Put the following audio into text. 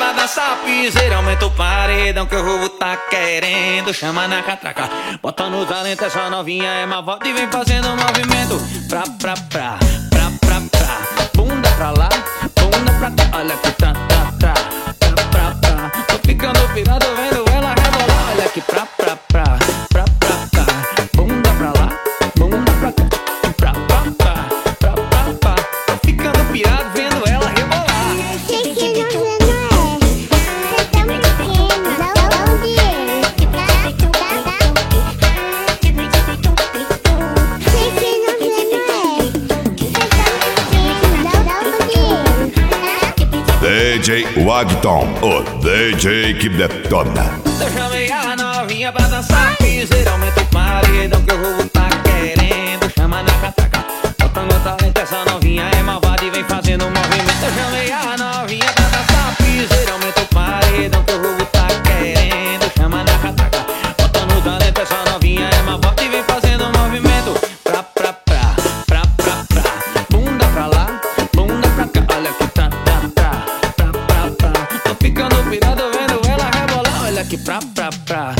pra dançar piseira. Aumenta o paredão que o roubo tá querendo. Chama na catraca, bota no talento. Essa novinha é malvada e vem fazendo movimento. Pra. Bunda pra lá, bunda pra cá. Olha que pra. Tô ficando pirado vendo ela rebolar. Olha que pra. Bunda pra lá, bunda pra cá. Pra. Tô ficando pirado vendo ela rebolar. Sei que não é, você tá muito pequeno, dá um dinheiro. Sei que não é, você tá muito pequeno, dá um dinheiro. DJ Wagton, o DJ que detona. Eu chamei a novinha pra dançar piseira. Aumenta o paredão que o roubo tá querendo. Chama na catraca, bota no talento. Essa novinha é malvada e vem fazendo movimento. Eu chamei a novinha pra dançar piseira. Aumenta o paredão que o roubo tá querendo. Chama na catraca, bota no talento. Essa novinha é malvada e vem fazendo movimento. Pra. Bunda pra lá, bunda pra cá. Olha que pra. Tô ficando pirado vendo ela rebolar. Olha que pra.